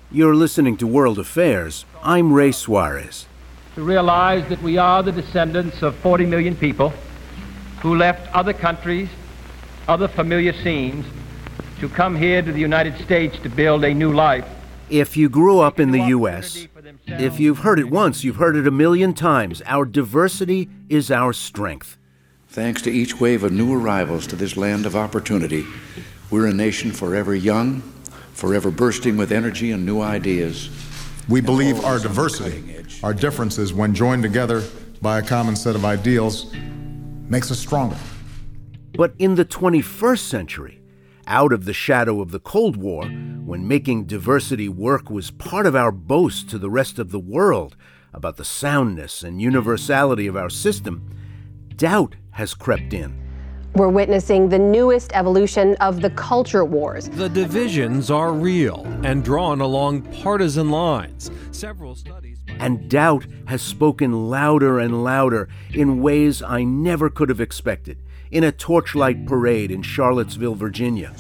You're listening to World Affairs. I'm Ray Suarez. To realize that we are the descendants of 40 million people who left other countries, other familiar scenes, to come here to the United States to build a new life. If you grew up in the U.S., if you've heard it once, you've heard it a million times. Our diversity is our strength. Thanks to each wave of new arrivals to this land of opportunity, we're a nation forever young, forever bursting with energy and new ideas. We believe our diversity, our differences, when joined together by a common set of ideals, makes us stronger. But in the 21st century, out of the shadow of the Cold War, when making diversity work was part of our boast to the rest of the world about the soundness and universality of our system, doubt has crept in. We're witnessing the newest evolution of the culture wars. The divisions are real and drawn along partisan lines. Several studies... And doubt has spoken louder and louder in ways I never could have expected. In a torchlight parade in Charlottesville, Virginia.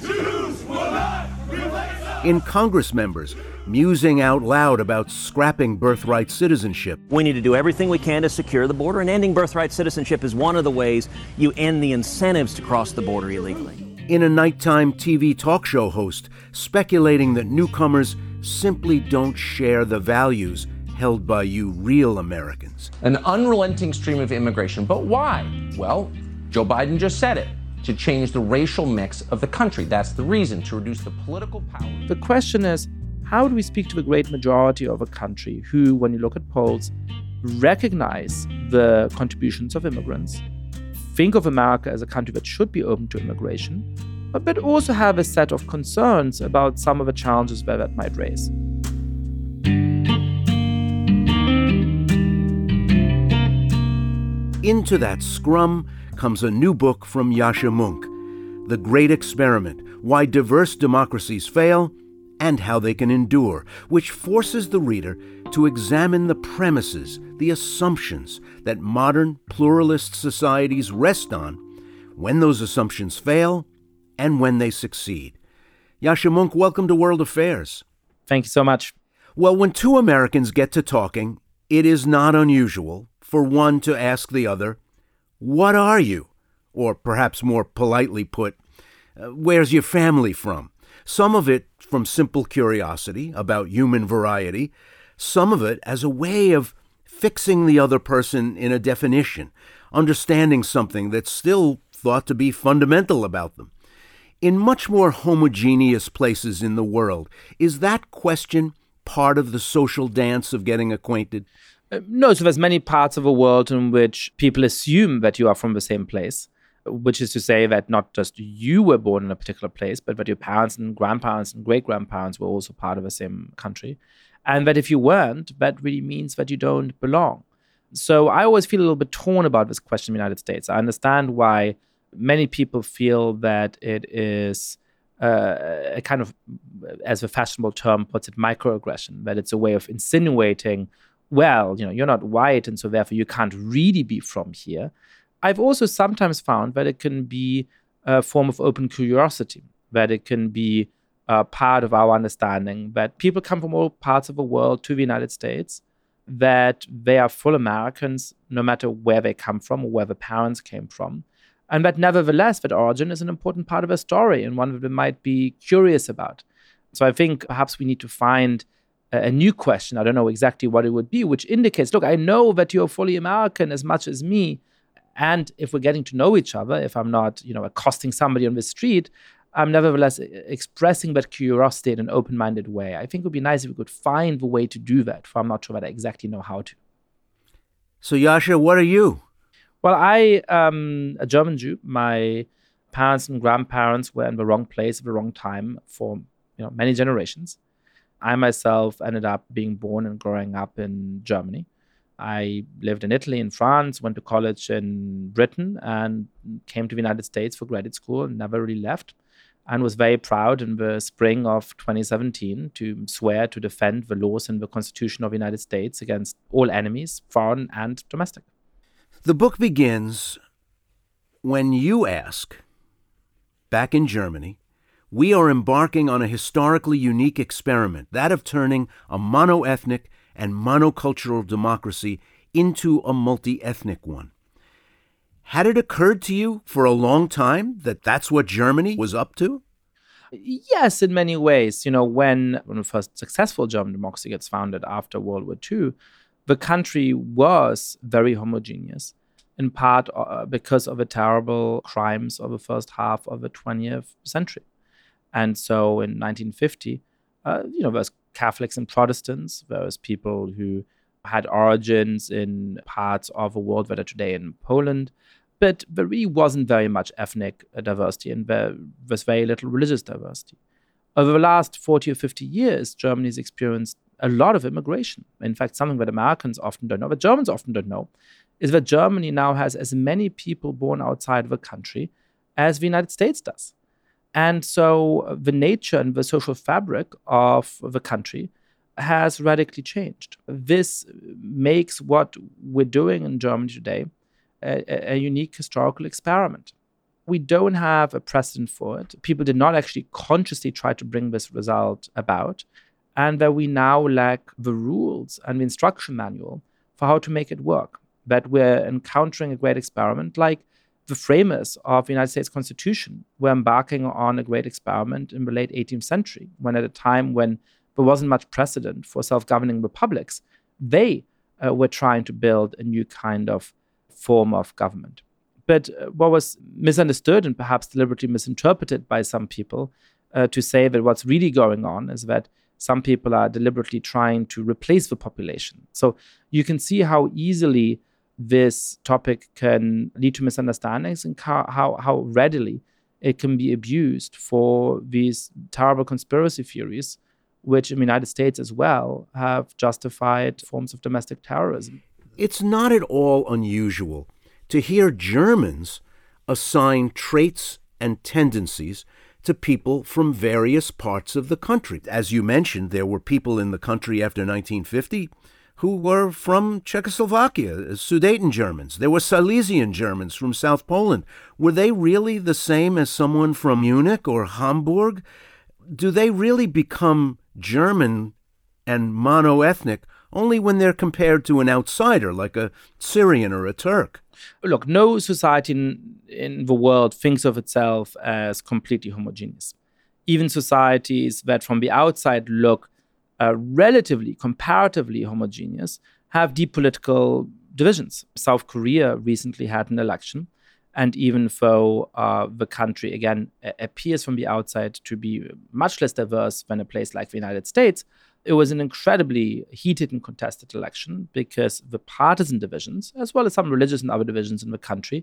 In Congress members musing out loud about scrapping birthright citizenship. We need to do everything we can to secure the border, and ending birthright citizenship is one of the ways you end the incentives to cross the border illegally. In a nighttime TV talk show host speculating that newcomers simply don't share the values held by you real Americans. An unrelenting stream of immigration. But why? Well, Joe Biden just said it. To change the racial mix of the country. That's the reason, to reduce the political power. The question is, how do we speak to the great majority of a country who, when you look at polls, recognize the contributions of immigrants, think of America as a country that should be open to immigration, but also have a set of concerns about some of the challenges that might raise. Into that scrum comes a new book from Yascha Mounk, The Great Experiment, Why Diverse Democracies Fail and How They Can Endure, which forces the reader to examine the premises, the assumptions that modern pluralist societies rest on, when those assumptions fail and when they succeed. Yascha Mounk, welcome to World Affairs. Thank you so much. Well, when two Americans get to talking, it is not unusual for one to ask the other, "What are you?" Or perhaps more politely put, "Where's your family from?" Some of it from simple curiosity about human variety, some of it as a way of fixing the other person in a definition, understanding something that's still thought to be fundamental about them. In much more homogeneous places in the world, is that question part of the social dance of getting acquainted? No, so there's many parts of the world in which people assume that you are from the same place, which is to say that not just you were born in a particular place, but that your parents and grandparents and great-grandparents were also part of the same country. And that if you weren't, that really means that you don't belong. So I always feel a little bit torn about this question in the United States. I understand why many people feel that it is a kind of, as the fashionable term puts it, microaggression, that it's a way of insinuating, well, you're not white, and so therefore you can't really be from here. I've also sometimes found that it can be a form of open curiosity, that it can be part of our understanding that people come from all parts of the world to the United States, that they are full Americans no matter where they come from or where their parents came from, and that nevertheless that origin is an important part of their story and one that they might be curious about. So I think perhaps we need to find a new question, I don't know exactly what it would be, which indicates, look, I know that you're fully American as much as me, and if we're getting to know each other, if I'm not, accosting somebody on the street, I'm nevertheless expressing that curiosity in an open-minded way. I think it would be nice if we could find the way to do that, for I'm not sure that I exactly know how to. So Yascha, what are you? Well, I am a German Jew. My parents and grandparents were in the wrong place at the wrong time for many generations. I myself ended up being born and growing up in Germany. I lived in Italy and France, went to college in Britain, and came to the United States for graduate school and never really left. And was very proud in the spring of 2017 to swear to defend the laws and the Constitution of the United States against all enemies, foreign and domestic. The book begins when you ask, back in Germany, we are embarking on a historically unique experiment, that of turning a monoethnic and monocultural democracy into a multi-ethnic one. Had it occurred to you for a long time that that's what Germany was up to? Yes, in many ways. When the first successful German democracy gets founded after World War II, the country was very homogeneous, in part because of the terrible crimes of the first half of the 20th century. And so in 1950, there's Catholics and Protestants, there was people who had origins in parts of the world that are today in Poland, but there really wasn't very much ethnic diversity, and there was very little religious diversity. Over the last 40 or 50 years, Germany has experienced a lot of immigration. In fact, something that Americans often don't know, that Germans often don't know, is that Germany now has as many people born outside of the country as the United States does. And so the nature and the social fabric of the country has radically changed. This makes what we're doing in Germany today a unique historical experiment. We don't have a precedent for it. People did not actually consciously try to bring this result about, and that we now lack the rules and the instruction manual for how to make it work. That we're encountering a great experiment like the framers of the United States Constitution were embarking on a great experiment in the late 18th century, when at a time when there wasn't much precedent for self-governing republics, they were trying to build a new kind of form of government. But what was misunderstood and perhaps deliberately misinterpreted by some people to say that what's really going on is that some people are deliberately trying to replace the population. So you can see how easily this topic can lead to misunderstandings and how readily it can be abused for these terrible conspiracy theories, which in the United States as well have justified forms of domestic terrorism. It's not at all unusual to hear Germans assign traits and tendencies to people from various parts of the country. As you mentioned, there were people in the country after 1950 who were from Czechoslovakia, Sudeten Germans. There were Silesian Germans from South Poland. Were they really the same as someone from Munich or Hamburg? Do they really become German and monoethnic only when they're compared to an outsider like a Syrian or a Turk? Look, no society in the world thinks of itself as completely homogeneous. Even societies that from the outside look relatively, comparatively homogeneous have deep political divisions. South Korea recently had an election, and even though the country, again, appears from the outside to be much less diverse than a place like the United States, it was an incredibly heated and contested election because the partisan divisions, as well as some religious and other divisions in the country,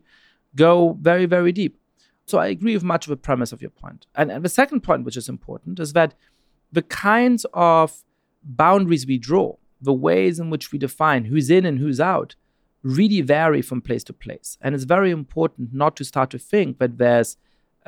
go very, very deep. So I agree with much of the premise of your point. And the second point, which is important, is that the kinds of boundaries we draw, the ways in which we define who's in and who's out, really vary from place to place. And it's very important not to start to think that there's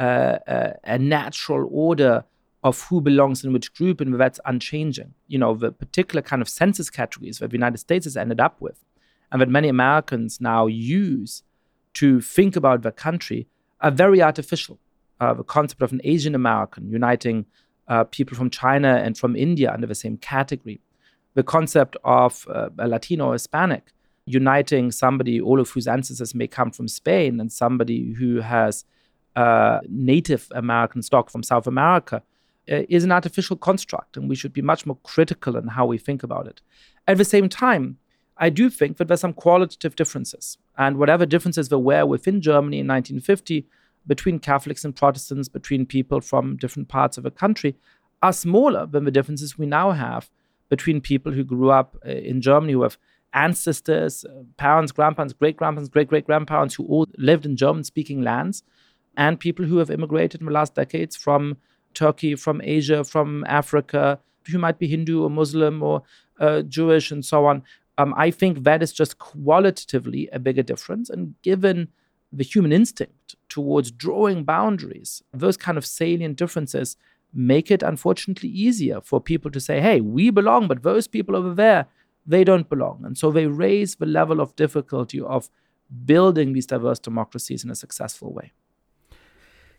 a natural order of who belongs in which group, and that's unchanging. The particular kind of census categories that the United States has ended up with, and that many Americans now use to think about their country, are very artificial. The concept of an Asian American uniting people from China and from India under the same category. The concept of a Latino or Hispanic uniting somebody, all of whose ancestors may come from Spain, and somebody who has Native American stock from South America, is an artificial construct, and we should be much more critical in how we think about it. At the same time, I do think that there's some qualitative differences, and whatever differences there were within Germany in 1950 between Catholics and Protestants, between people from different parts of the country, are smaller than the differences we now have between people who grew up in Germany, who have ancestors, parents, grandparents, great-grandparents, great-great-grandparents who all lived in German-speaking lands, and people who have immigrated in the last decades from Turkey, from Asia, from Africa, who might be Hindu or Muslim or Jewish and so on. I think that is just qualitatively a bigger difference. And given the human instinct towards drawing boundaries, those kind of salient differences make it unfortunately easier for people to say, hey, we belong, but those people over there, they don't belong. And so they raise the level of difficulty of building these diverse democracies in a successful way.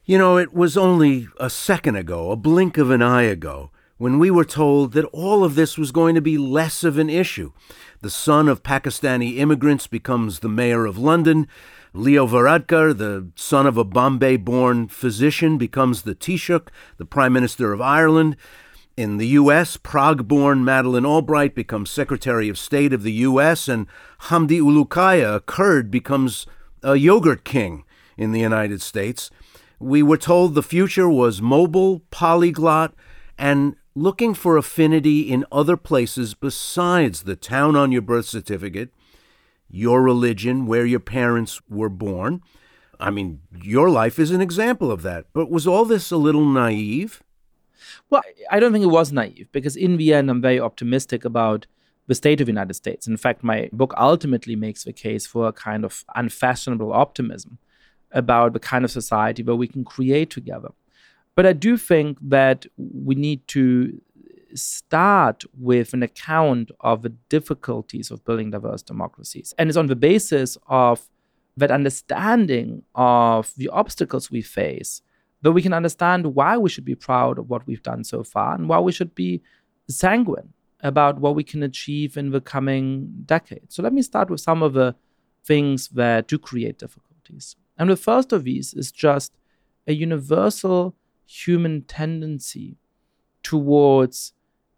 You know, it was only a second ago, a blink of an eye ago, when we were told that all of this was going to be less of an issue. The son of Pakistani immigrants becomes the mayor of London. Leo Varadkar, the son of a Bombay-born physician, becomes the Taoiseach, the Prime Minister of Ireland. In the U.S., Prague-born Madeleine Albright becomes Secretary of State of the U.S., and Hamdi Ulukaya, a Kurd, becomes a yogurt king in the United States. We were told the future was mobile, polyglot, and looking for affinity in other places besides the town on your birth certificate, your religion, where your parents were born. I mean, your life is an example of that. But was all this a little naive? Well, I don't think it was naive, because in the end, I'm very optimistic about the state of the United States. In fact, my book ultimately makes the case for a kind of unfashionable optimism about the kind of society where we can create together. But I do think that we need to start with an account of the difficulties of building diverse democracies. And it's on the basis of that understanding of the obstacles we face that we can understand why we should be proud of what we've done so far and why we should be sanguine about what we can achieve in the coming decades. So let me start with some of the things that do create difficulties. And the first of these is just a universal human tendency towards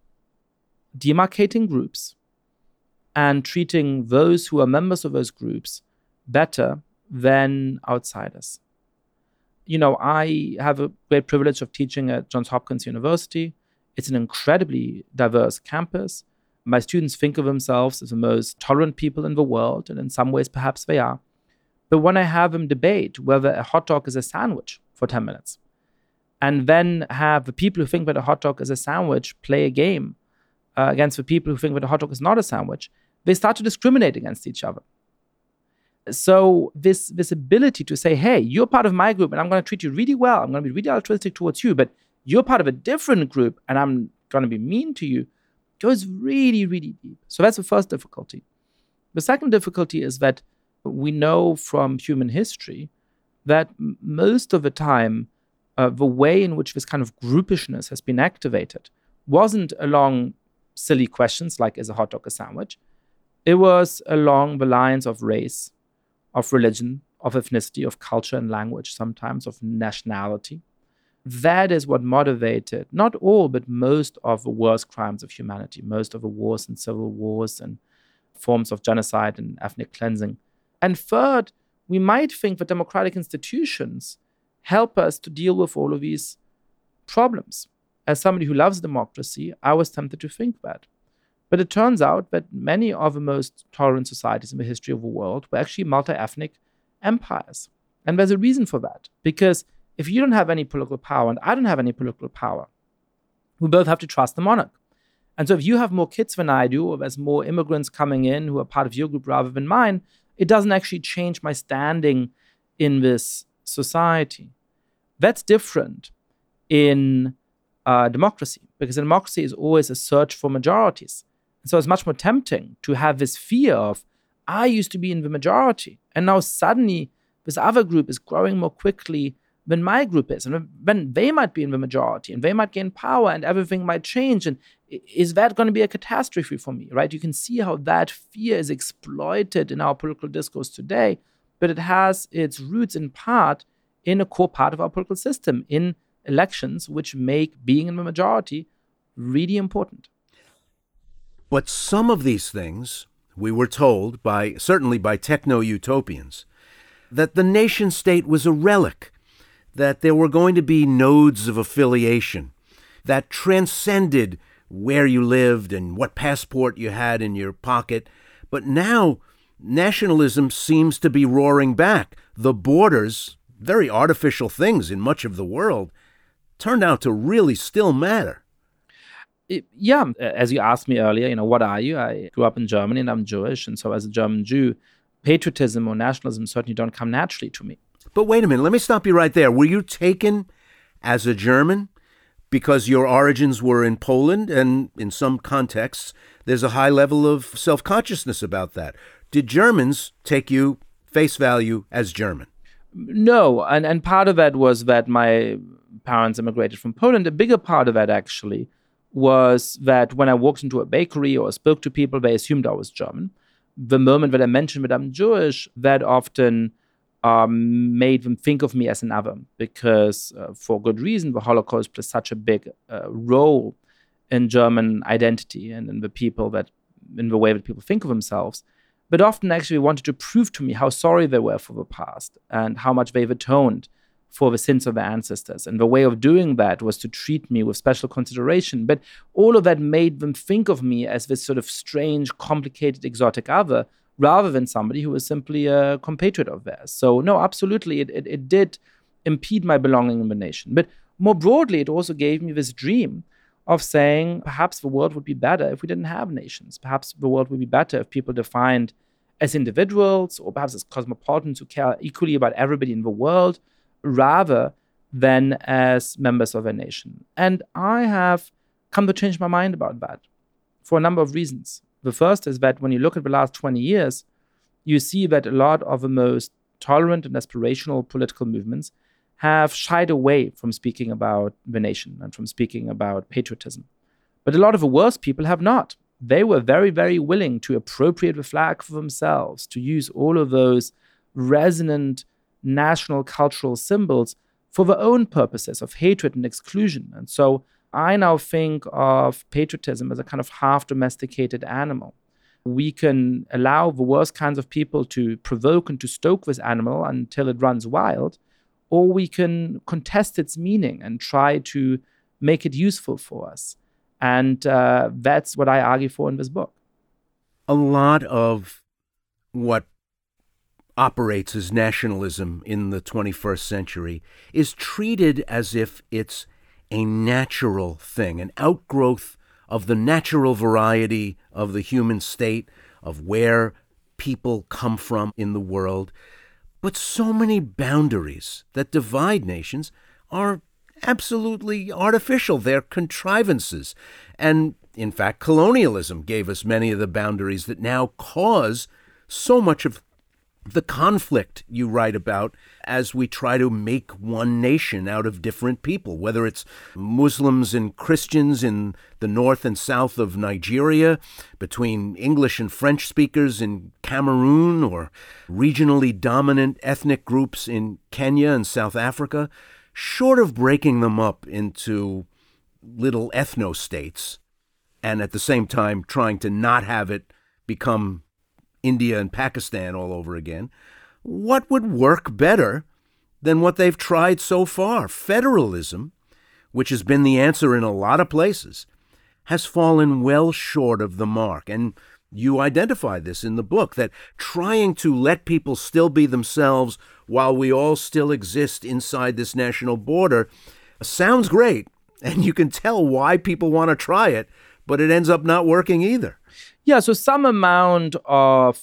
demarcating groups and treating those who are members of those groups better than outsiders. You know, I have a great privilege of teaching at Johns Hopkins University. It's an incredibly diverse campus. My students think of themselves as the most tolerant people in the world, and in some ways perhaps they are. But when I have them debate whether a hot dog is a sandwich for 10 minutes, and then have the people who think that a hot dog is a sandwich play a game against the people who think that a hot dog is not a sandwich, they start to discriminate against each other. So this ability to say, hey, you're part of my group and I'm going to treat you really well. I'm going to be really altruistic towards you, but you're part of a different group and I'm going to be mean to you, goes really, really deep. So that's the first difficulty. The second difficulty is that we know from human history that most of the time, the way in which this kind of groupishness has been activated wasn't along silly questions like, is a hot dog a sandwich? It was along the lines of race, of religion, of ethnicity, of culture and language, sometimes of nationality. That is what motivated not all, but most of the worst crimes of humanity, most of the wars and civil wars and forms of genocide and ethnic cleansing. And third, we might think that democratic institutions help us to deal with all of these problems. As somebody who loves democracy, I was tempted to think that. But it turns out that many of the most tolerant societies in the history of the world were actually multi-ethnic empires. And there's a reason for that. Because if you don't have any political power and I don't have any political power, we both have to trust the monarch. And so if you have more kids than I do, or there's more immigrants coming in who are part of your group rather than mine, it doesn't actually change my standing in this society. That's different in democracy, because a democracy is always a search for majorities. And so it's much more tempting to have this fear of, I used to be in the majority, and now suddenly this other group is growing more quickly than my group is. And then they might be in the majority, and they might gain power, and everything might change. And is that going to be a catastrophe for me, right? You can see how that fear is exploited in our political discourse today, but it has its roots in part in a core part of our political system, in elections, which make being in the majority really important. But some of these things, we were told, certainly by techno-utopians, that the nation-state was a relic, that there were going to be nodes of affiliation that transcended where you lived and what passport you had in your pocket. But now, nationalism seems to be roaring back. The borders, very artificial things in much of the world, turned out to really still matter. Yeah, as you asked me earlier, what are you? I grew up in Germany and I'm Jewish. And so as a German Jew, patriotism or nationalism certainly don't come naturally to me. But wait a minute, let me stop you right there. Were you taken as a German because your origins were in Poland? And in some contexts, there's a high level of self-consciousness about that. Did Germans take you face value as German? No, and part of that was that my parents immigrated from Poland. A bigger part of that actually was that when I walked into a bakery or spoke to people, they assumed I was German. The moment that I mentioned that I'm Jewish, that often made them think of me as another, because for good reason, the Holocaust plays such a big role in German identity and in the way that people think of themselves. But often actually wanted to prove to me how sorry they were for the past and how much they've atoned for the sins of their ancestors. And the way of doing that was to treat me with special consideration. But all of that made them think of me as this sort of strange, complicated, exotic other, rather than somebody who was simply a compatriot of theirs. So no, absolutely, it did impede my belonging in the nation. But more broadly, it also gave me this dream of saying perhaps the world would be better if we didn't have nations. Perhaps the world would be better if people defined as individuals or perhaps as cosmopolitans who care equally about everybody in the world, rather than as members of a nation. And I have come to change my mind about that for a number of reasons. The first is that when you look at the last 20 years, you see that a lot of the most tolerant and aspirational political movements have shied away from speaking about the nation and from speaking about patriotism. But a lot of the worst people have not. They were very, very willing to appropriate the flag for themselves, to use all of those resonant national cultural symbols for their own purposes of hatred and exclusion. And so I now think of patriotism as a kind of half-domesticated animal. We can allow the worst kinds of people to provoke and to stoke this animal until it runs wild, or we can contest its meaning and try to make it useful for us. And that's what I argue for in this book. A lot of what operates as nationalism in the 21st century is treated as if it's a natural thing, an outgrowth of the natural variety of the human state, of where people come from in the world. But so many boundaries that divide nations are absolutely artificial. They're contrivances. And in fact, colonialism gave us many of the boundaries that now cause so much of the conflict you write about as we try to make one nation out of different people, whether it's Muslims and Christians in the north and south of Nigeria, between English and French speakers in Cameroon, or regionally dominant ethnic groups in Kenya and South Africa. Short of breaking them up into little ethno-states and at the same time trying to not have it become India and Pakistan all over again, what would work better than what they've tried so far? Federalism, which has been the answer in a lot of places, has fallen well short of the mark. And you identify this in the book, that trying to let people still be themselves while we all still exist inside this national border sounds great. And you can tell why people want to try it, but it ends up not working either. Yeah, so some amount of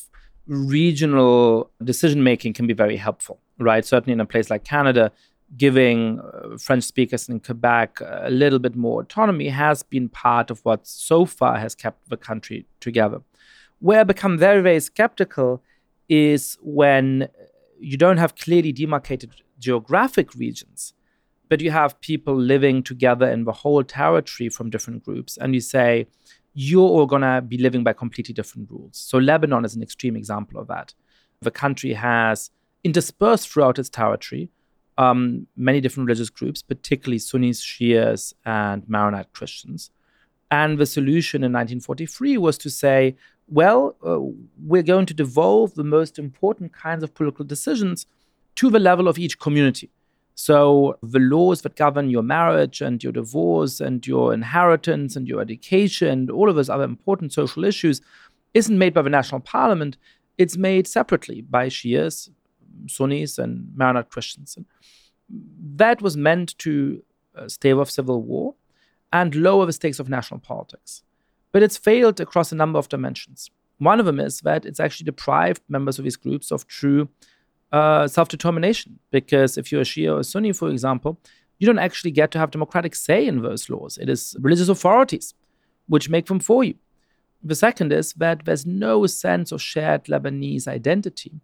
regional decision-making can be very helpful, right? Certainly in a place like Canada, giving French speakers in Quebec a little bit more autonomy has been part of what so far has kept the country together. Where I become very, very skeptical is when you don't have clearly demarcated geographic regions, but you have people living together in the whole territory from different groups, and you say, you're all going to be living by completely different rules. So Lebanon is an extreme example of that. The country has interspersed throughout its territory many different religious groups, particularly Sunnis, Shias, and Maronite Christians. And the solution in 1943 was to say, well, we're going to devolve the most important kinds of political decisions to the level of each community. So the laws that govern your marriage and your divorce and your inheritance and your education and all of those other important social issues isn't made by the national parliament. It's made separately by Shias, Sunnis, and Maronite Christians. And that was meant to stave off civil war and lower the stakes of national politics. But it's failed across a number of dimensions. One of them is that it's actually deprived members of these groups of true self-determination, because if you're a Shia or a Sunni, for example, you don't actually get to have democratic say in those laws. It is religious authorities which make them for you. The second is that there's no sense of shared Lebanese identity.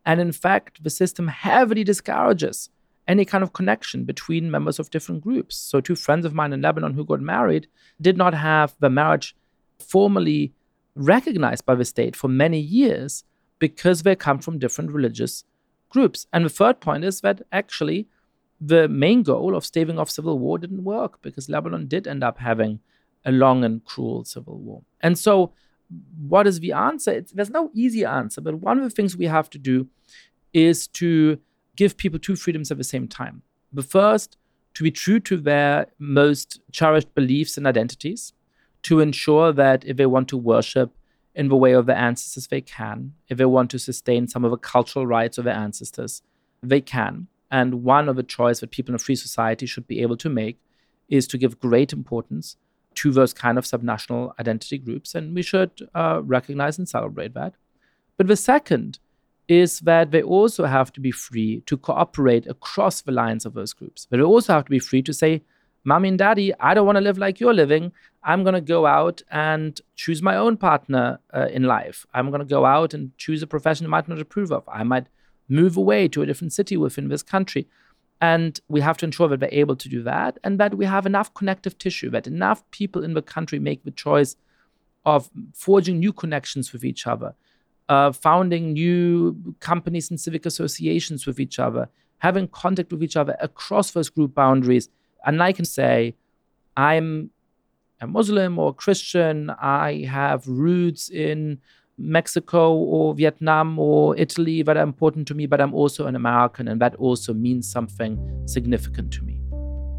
And in fact, the system heavily discourages any kind of connection between members of different groups. So 2 friends of mine in Lebanon who got married did not have the marriage formally recognized by the state for many years because they come from different religious groups. And the third point is that actually the main goal of staving off civil war didn't work because Lebanon did end up having a long and cruel civil war. And so what is the answer? There's no easy answer, but one of the things we have to do is to give people 2 freedoms at the same time. The first, to be true to their most cherished beliefs and identities, to ensure that if they want to worship in the way of their ancestors, they can. If they want to sustain some of the cultural rights of their ancestors, they can. And one of the choices that people in a free society should be able to make is to give great importance to those kind of subnational identity groups. And we should recognize and celebrate that. But the second is that they also have to be free to cooperate across the lines of those groups. But they also have to be free to say, Mommy and Daddy, I don't want to live like you're living. I'm going to go out and choose my own partner in life. I'm going to go out and choose a profession I might not approve of. I might move away to a different city within this country. And we have to ensure that they're able to do that and that we have enough connective tissue, that enough people in the country make the choice of forging new connections with each other, founding new companies and civic associations with each other, having contact with each other across those group boundaries. And I can say, I'm a Muslim or Christian, I have roots in Mexico or Vietnam or Italy that are important to me, but I'm also an American, and that also means something significant to me.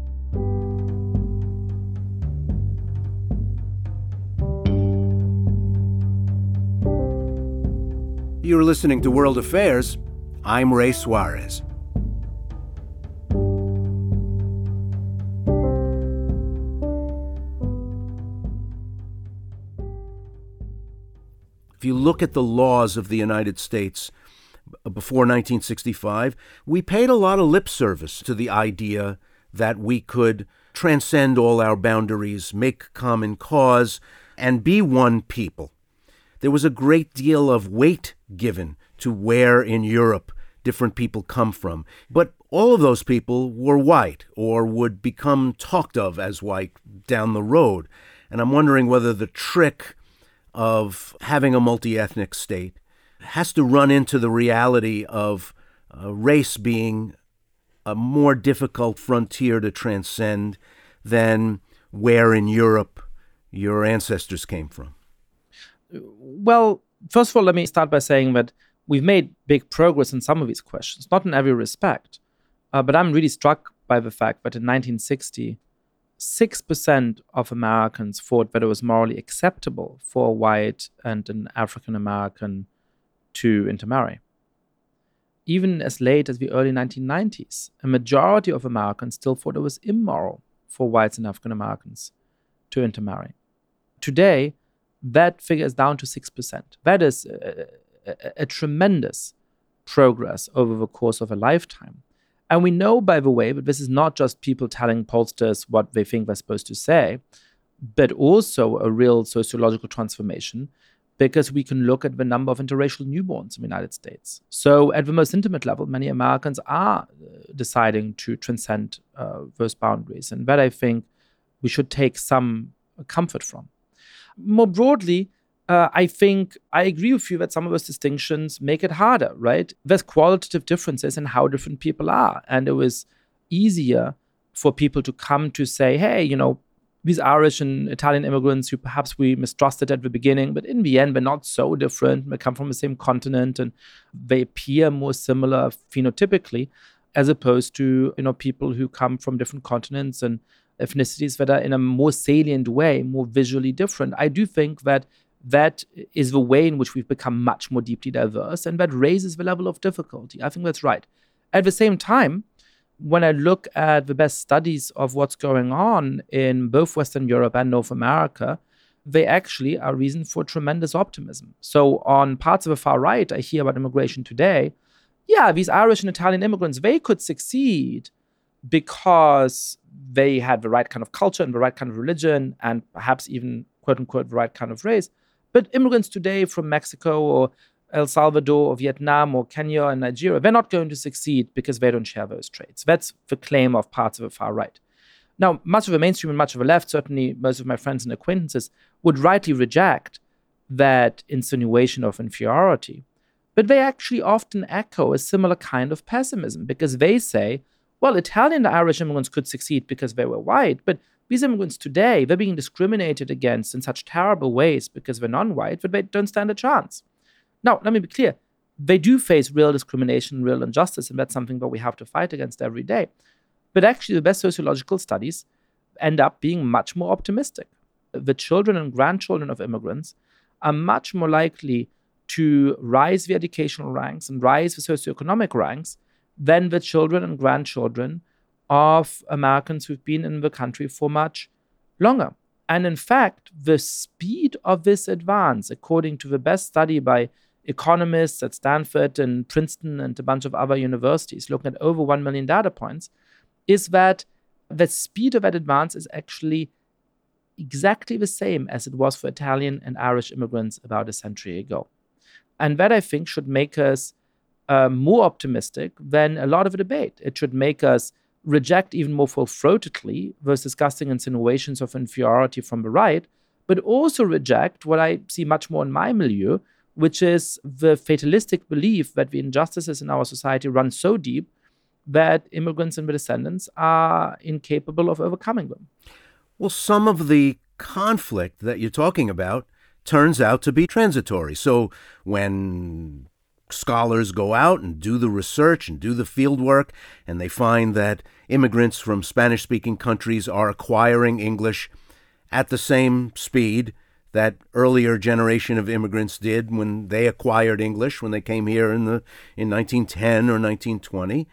You're listening to World Affairs. I'm Ray Suarez. If you look at the laws of the United States before 1965, we paid a lot of lip service to the idea that we could transcend all our boundaries, make common cause, and be one people. There was a great deal of weight given to where in Europe different people come from. But all of those people were white or would become talked of as white down the road. And I'm wondering whether the trick of having a multi-ethnic state has to run into the reality of race being a more difficult frontier to transcend than where in Europe your ancestors came from. Well, first of all, let me start by saying that we've made big progress in some of these questions, not in every respect. But I'm really struck by the fact that in 1960, 6% of Americans thought that it was morally acceptable for a white and an African American to intermarry. Even as late as the early 1990s, a majority of Americans still thought it was immoral for whites and African Americans to intermarry. Today, that figure is down to 6%. That is a tremendous progress over the course of a lifetime. And we know, by the way, that this is not just people telling pollsters what they think they're supposed to say, but also a real sociological transformation, because we can look at the number of interracial newborns in the United States. So at the most intimate level, many Americans are deciding to transcend those boundaries. And that, I think, we should take some comfort from. More broadly, I think I agree with you that some of those distinctions make it harder, right? There's qualitative differences in how different people are. And it was easier for people to come to say, hey, these Irish and Italian immigrants who perhaps we mistrusted at the beginning, but in the end, they're not so different. They come from the same continent and they appear more similar phenotypically, as opposed to, people who come from different continents and ethnicities that are in a more salient way, more visually different. I do think that is the way in which we've become much more deeply diverse, and that raises the level of difficulty. I think that's right. At the same time, when I look at the best studies of what's going on in both Western Europe and North America, they actually are reason for tremendous optimism. So on parts of the far right, I hear about immigration today. Yeah, these Irish and Italian immigrants, they could succeed because they had the right kind of culture and the right kind of religion and perhaps even, quote unquote, the right kind of race. But immigrants today from Mexico or El Salvador or Vietnam or Kenya and Nigeria, they're not going to succeed because they don't share those traits. That's the claim of parts of the far right. Now, much of the mainstream and much of the left, certainly most of my friends and acquaintances, would rightly reject that insinuation of inferiority. But they actually often echo a similar kind of pessimism because they say, well, Italian and Irish immigrants could succeed because they were white, but these immigrants today, they're being discriminated against in such terrible ways because they're non-white that they don't stand a chance. Now, let me be clear. They do face real discrimination, real injustice, and that's something that we have to fight against every day. But actually, the best sociological studies end up being much more optimistic. The children and grandchildren of immigrants are much more likely to rise the educational ranks and rise the socioeconomic ranks than the children and grandchildren of Americans who've been in the country for much longer. And in fact, the speed of this advance, according to the best study by economists at Stanford and Princeton and a bunch of other universities looking at over 1 million data points, is that the speed of that advance is actually exactly the same as it was for Italian and Irish immigrants about a century ago. And that, I think, should make us more optimistic than a lot of the debate. It should make us reject even more full-throatedly those disgusting insinuations of inferiority from the right, but also reject what I see much more in my milieu, which is the fatalistic belief that the injustices in our society run so deep that immigrants and their descendants are incapable of overcoming them. Well, some of the conflict that you're talking about turns out to be transitory. So when scholars go out and do the research and do the field work, and they find that immigrants from Spanish-speaking countries are acquiring English at the same speed that earlier generation of immigrants did when they acquired English, when they came here in 1910 or 1920.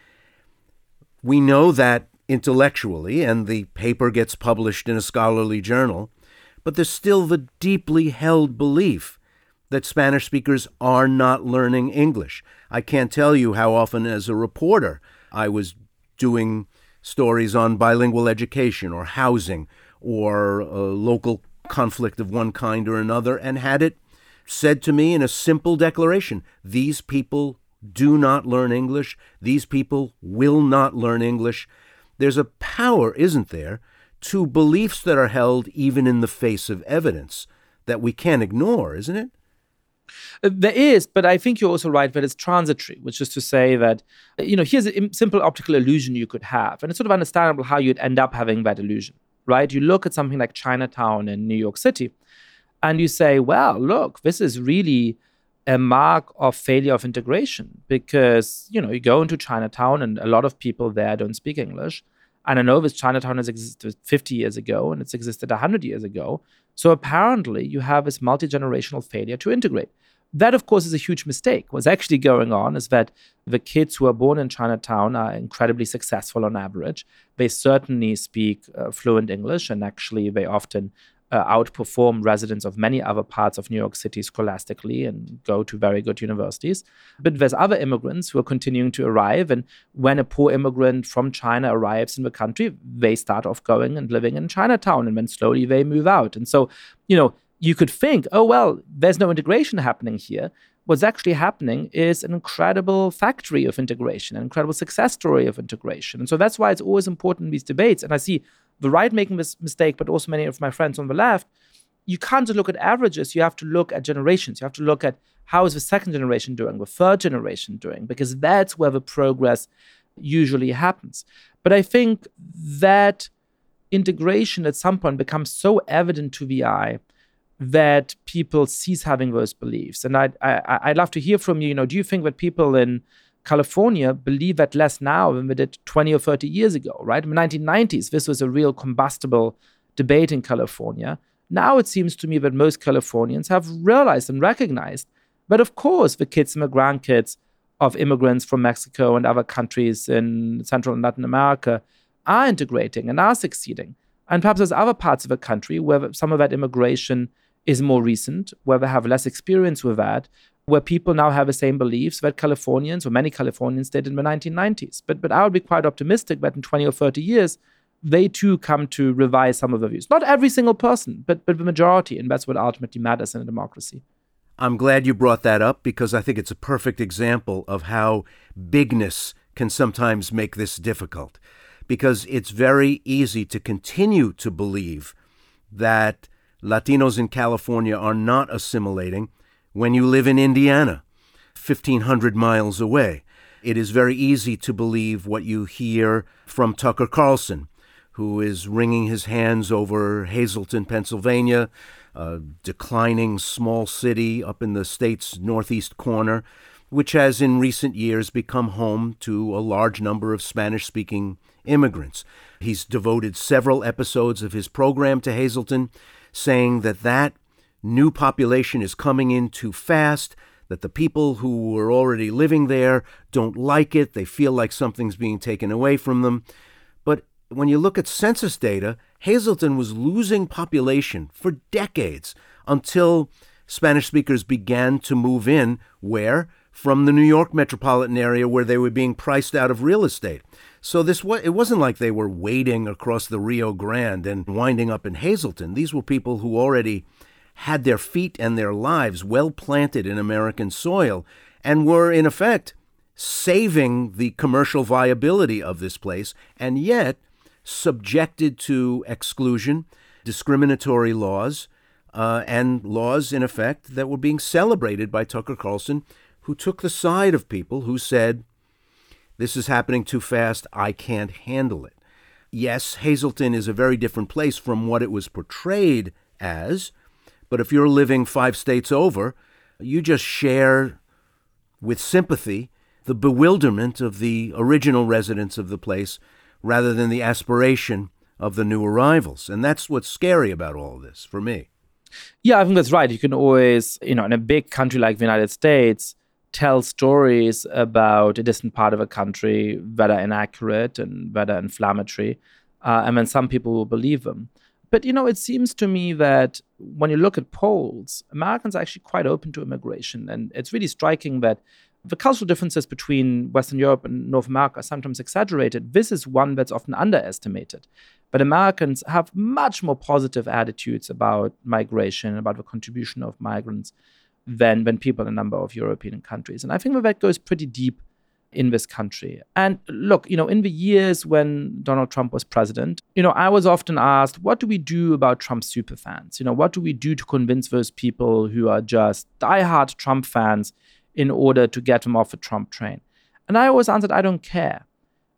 We know that intellectually, and the paper gets published in a scholarly journal, but there's still the deeply held belief that Spanish speakers are not learning English. I can't tell you how often as a reporter I was doing stories on bilingual education or housing or local conflict of one kind or another, and had it said to me in a simple declaration: these people do not learn English. These people will not learn English. There's a power, isn't there, to beliefs that are held even in the face of evidence that we can't ignore, isn't it? There is, but I think you're also right that it's transitory, which is to say that, here's a simple optical illusion you could have. And it's sort of understandable how you'd end up having that illusion, right? You look at something like Chinatown in New York City, and you say, well, look, this is really a mark of failure of integration because, you go into Chinatown and a lot of people there don't speak English. And I know this Chinatown has existed 50 years ago and it's existed 100 years ago. So apparently you have this multi-generational failure to integrate. That, of course, is a huge mistake. What's actually going on is that the kids who are born in Chinatown are incredibly successful on average. They certainly speak fluent English, and actually they often outperform residents of many other parts of New York City scholastically and go to very good universities. But there's other immigrants who are continuing to arrive, and when a poor immigrant from China arrives in the country, they start off going and living in Chinatown, and then slowly they move out. And so, you could think, oh, well, there's no integration happening here. What's actually happening is an incredible factory of integration, an incredible success story of integration. And so that's why it's always important in these debates. And I see the right making this mistake, but also many of my friends on the left. You can't just look at averages. You have to look at generations. You have to look at how is the second generation doing, the third generation doing, because that's where the progress usually happens. But I think that integration at some point becomes so evident to the eye that people cease having those beliefs. And I'd love to hear from you. Do you think that people in California believe that less now than they did 20 or 30 years ago, right? In the 1990s, this was a real combustible debate in California. Now it seems to me that most Californians have realized and recognized that, of course, the kids and the grandkids of immigrants from Mexico and other countries in Central and Latin America are integrating and are succeeding. And perhaps there's other parts of the country where some of that immigration is more recent, where they have less experience with that, where people now have the same beliefs that Californians, or many Californians, did in the 1990s. But I would be quite optimistic that in 20 or 30 years, they too come to revise some of their views. Not every single person, but the majority, and that's what ultimately matters in a democracy. I'm glad you brought that up because I think it's a perfect example of how bigness can sometimes make this difficult. Because it's very easy to continue to believe that Latinos in California are not assimilating when you live in Indiana, 1,500 miles away. It is very easy to believe what you hear from Tucker Carlson, who is wringing his hands over Hazleton, Pennsylvania, a declining small city up in the state's northeast corner, which has in recent years become home to a large number of Spanish-speaking immigrants. He's devoted several episodes of his program to Hazleton, saying that new population is coming in too fast, that the people who were already living there don't like it, they feel like something's being taken away from them. But when you look at census data, Hazleton was losing population for decades until Spanish speakers began to move in from the New York metropolitan area where they were being priced out of real estate. So it wasn't like they were wading across the Rio Grande and winding up in Hazleton. These were people who already had their feet and their lives well planted in American soil and were, in effect, saving the commercial viability of this place, and yet subjected to exclusion, discriminatory laws, and laws, in effect, that were being celebrated by Tucker Carlson, who took the side of people who said, this is happening too fast, I can't handle it. Yes, Hazleton is a very different place from what it was portrayed as, but if you're living 5 states over, you just share with sympathy the bewilderment of the original residents of the place rather than the aspiration of the new arrivals. And that's what's scary about all of this for me. Yeah, I think that's right. You can always, in a big country like the United States, tell stories about a distant part of a country that are inaccurate and that are inflammatory, and then some people will believe them. But, it seems to me that when you look at polls, Americans are actually quite open to immigration. And it's really striking that the cultural differences between Western Europe and North America are sometimes exaggerated. This is one that's often underestimated. But Americans have much more positive attitudes about migration, about the contribution of migrants than people in a number of European countries. And I think that goes pretty deep in this country. And look, in the years when Donald Trump was president, I was often asked, what do we do about Trump superfans? What do we do to convince those people who are just diehard Trump fans in order to get them off the Trump train? And I always answered, I don't care.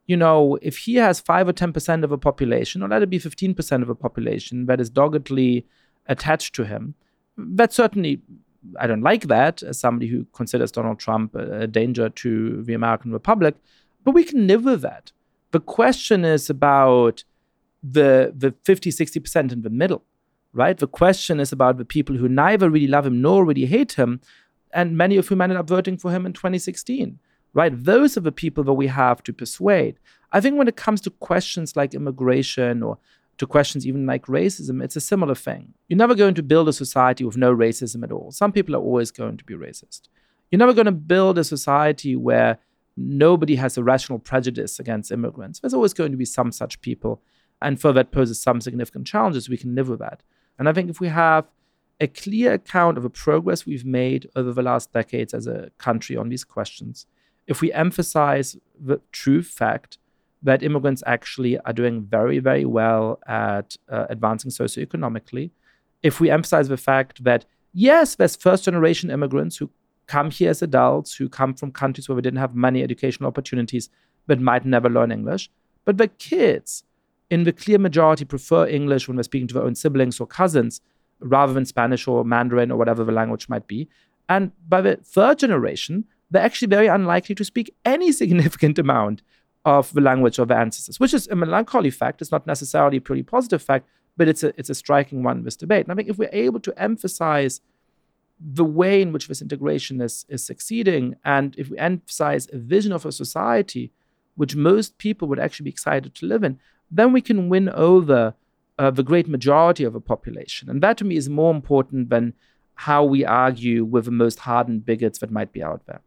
If he has 5 or 10% of a population, or let it be 15% of a population that is doggedly attached to him, that's certainly, I don't like that as somebody who considers Donald Trump a danger to the American Republic, but we can live with that. The question is about the 50, 60% in the middle, right? The question is about the people who neither really love him nor really hate him, and many of whom ended up voting for him in 2016, right? Those are the people that we have to persuade. I think when it comes to questions like immigration or to questions even like racism, it's a similar thing. You're never going to build a society with no racism at all. Some people are always going to be racist. You're never going to build a society where nobody has a rational prejudice against immigrants. There's always going to be some such people. And for that poses some significant challenges. We can live with that. And I think if we have a clear account of the progress we've made over the last decades as a country on these questions, if we emphasize the true fact that immigrants actually are doing very, very well at advancing socioeconomically, if we emphasize the fact that, yes, there's first-generation immigrants who come here as adults, who come from countries where we didn't have many educational opportunities, but might never learn English, but the kids, in the clear majority, prefer English when they're speaking to their own siblings or cousins, rather than Spanish or Mandarin or whatever the language might be. And by the third generation, they're actually very unlikely to speak any significant amount of the language of their ancestors, which is a melancholy fact. It's not necessarily a purely positive fact, but it's a striking one in this debate. And I think if we're able to emphasize the way in which this integration is succeeding, and if we emphasize a vision of a society which most people would actually be excited to live in, then we can win over the great majority of a population. And that to me is more important than how we argue with the most hardened bigots that might be out there.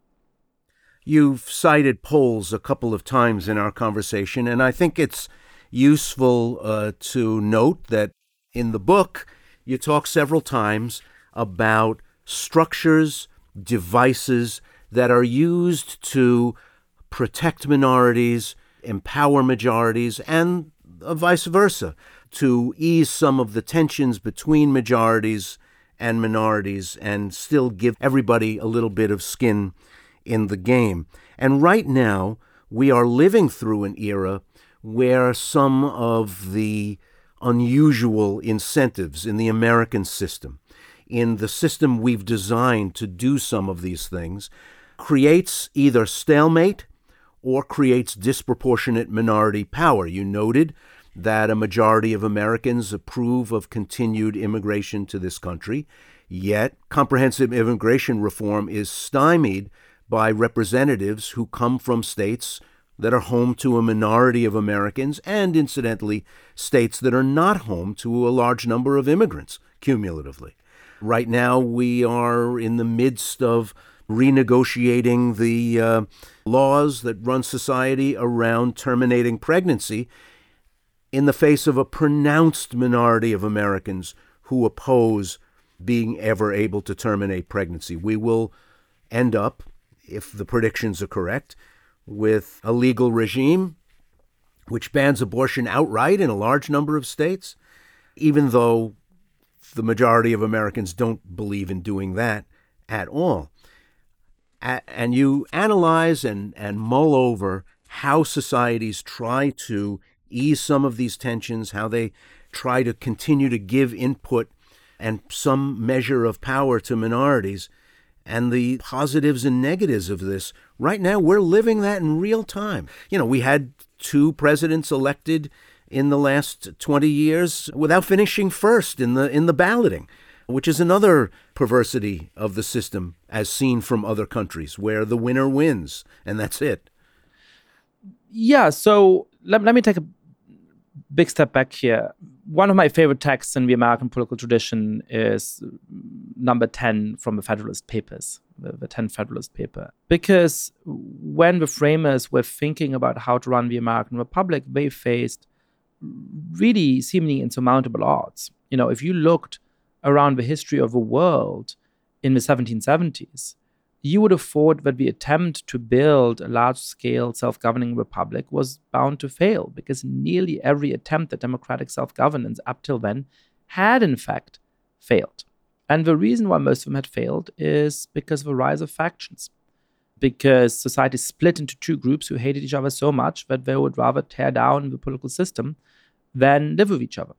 You've cited polls a couple of times in our conversation, and I think it's useful to note that in the book, you talk several times about structures, devices that are used to protect minorities, empower majorities, and vice versa, to ease some of the tensions between majorities and minorities and still give everybody a little bit of skin in the game. And right now, we are living through an era where some of the unusual incentives in the American system, in the system we've designed to do some of these things, creates either stalemate or creates disproportionate minority power. You noted that a majority of Americans approve of continued immigration to this country, yet comprehensive immigration reform is stymied by representatives who come from states that are home to a minority of Americans and, incidentally, states that are not home to a large number of immigrants, cumulatively. Right now, we are in the midst of renegotiating the laws that run society around terminating pregnancy in the face of a pronounced minority of Americans who oppose being ever able to terminate pregnancy. We will end up, if the predictions are correct, with a legal regime which bans abortion outright in a large number of states, even though the majority of Americans don't believe in doing that at all. And you analyze and mull over how societies try to ease some of these tensions, how they try to continue to give input and some measure of power to minorities, and the positives and negatives of this. Right now, we're living that in real time. You know, we had 2 presidents elected in the last 20 years without finishing first in the balloting, which is another perversity of the system as seen from other countries, where the winner wins, and that's it. Yeah, so let me take a big step back here. One of my favorite texts in the American political tradition is number 10 from the Federalist Papers, the 10th Federalist Paper. Because when the framers were thinking about how to run the American Republic, they faced really seemingly insurmountable odds. You know, if you looked around the history of the world in the 1770s, you would have thought that the attempt to build a large-scale self-governing republic was bound to fail, because nearly every attempt at democratic self-governance up till then had, in fact, failed. And the reason why most of them had failed is because of the rise of factions, because society split into 2 groups who hated each other so much that they would rather tear down the political system than live with each other.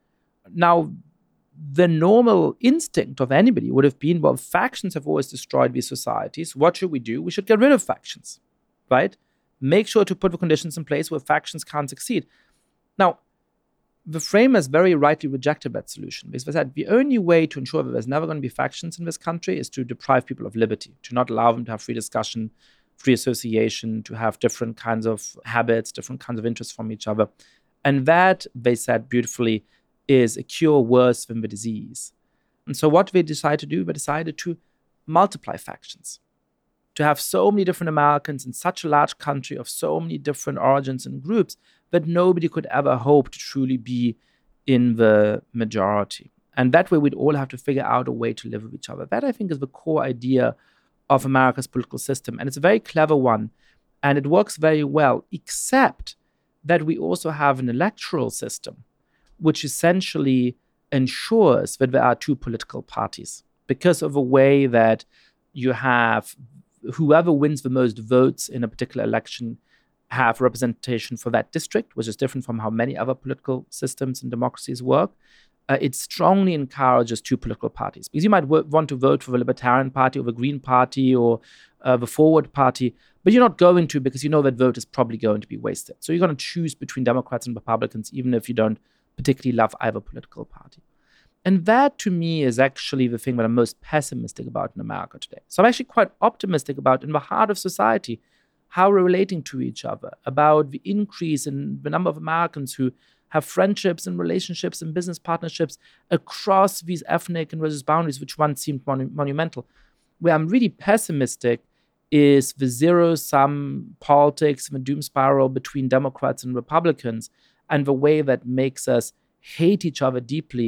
Now, the normal instinct of anybody would have been, well, factions have always destroyed these societies. What should we do? We should get rid of factions, right? Make sure to put the conditions in place where factions can't succeed. Now, the framers very rightly rejected that solution, because they said the only way to ensure that there's never going to be factions in this country is to deprive people of liberty, to not allow them to have free discussion, free association, to have different kinds of habits, different kinds of interests from each other. And that, they said beautifully, is a cure worse than the disease. And so what they decided to do, they decided to multiply factions, to have so many different Americans in such a large country of so many different origins and groups that nobody could ever hope to truly be in the majority. And that way we'd all have to figure out a way to live with each other. That, I think, is the core idea of America's political system. And it's a very clever one, and it works very well, except that we also have an electoral system which essentially ensures that there are 2 political parties, because of a way that you have whoever wins the most votes in a particular election have representation for that district, which is different from how many other political systems and democracies work. It strongly encourages 2 political parties, because you might want to vote for the Libertarian Party or the Green Party or the Forward Party, but you're not going to, because you know that vote is probably going to be wasted. So you're going to choose between Democrats and Republicans, even if you don't particularly love either political party. And that, to me, is actually the thing that I'm most pessimistic about in America today. So I'm actually quite optimistic about, in the heart of society, how we're relating to each other, about the increase in the number of Americans who have friendships and relationships and business partnerships across these ethnic and religious boundaries, which once seemed monumental. Where I'm really pessimistic is the zero-sum politics and the doom spiral between Democrats and Republicans, and the way that makes us hate each other deeply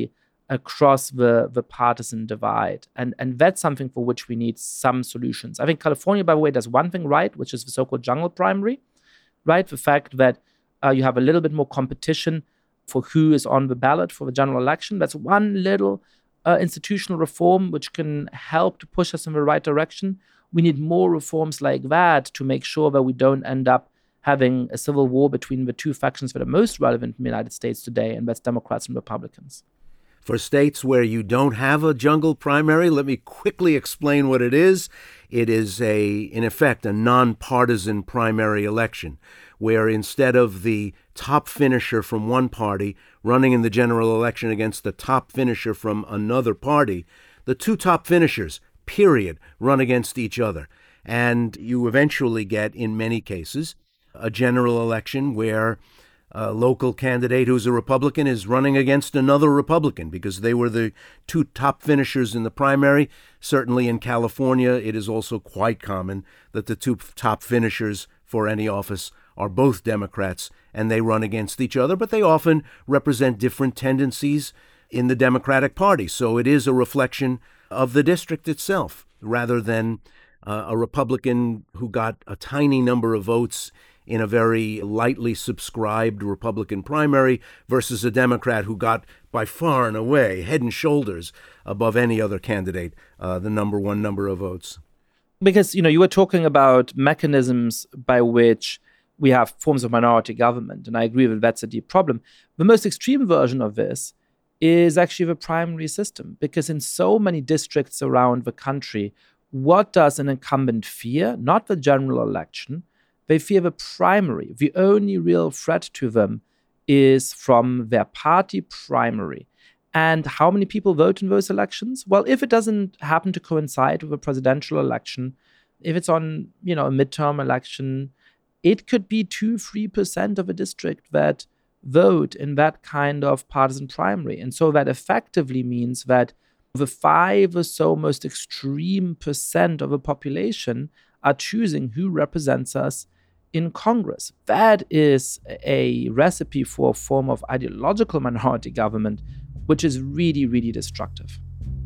across the partisan divide. And that's something for which we need some solutions. I think California, by the way, does one thing right, which is the so-called jungle primary, right? The fact that you have a little bit more competition for who is on the ballot for the general election. That's one little institutional reform which can help to push us in the right direction. We need more reforms like that to make sure that we don't end up having a civil war between the two factions that are most relevant in the United States today, and that's Democrats and Republicans. For states where you don't have a jungle primary, let me quickly explain what it is. It is, in effect, a nonpartisan primary election, where instead of the top finisher from one party running in the general election against the top finisher from another party, the two top finishers, period, run against each other. And you eventually get, in many cases, a general election where a local candidate who's a Republican is running against another Republican because they were the two top finishers in the primary. Certainly in California, it is also quite common that the two top finishers for any office are both Democrats and they run against each other, but they often represent different tendencies in the Democratic Party. So it is a reflection of the district itself rather than a Republican who got a tiny number of votes in a very lightly subscribed Republican primary versus a Democrat who got by far and away, head and shoulders above any other candidate, the number one number of votes. Because, you were talking about mechanisms by which we have forms of minority government, and I agree that that's a deep problem. The most extreme version of this is actually the primary system, because in so many districts around the country, what does an incumbent fear? Not the general election. They fear the primary. The only real threat to them is from their party primary. And how many people vote in those elections? Well, if it doesn't happen to coincide with a presidential election, if it's on, a midterm election, it could be 2-3% of a district that vote in that kind of partisan primary. And so that effectively means that the 5 or so most extreme percent of the population are choosing who represents us in Congress. That is a recipe for a form of ideological minority government, which is really, really destructive.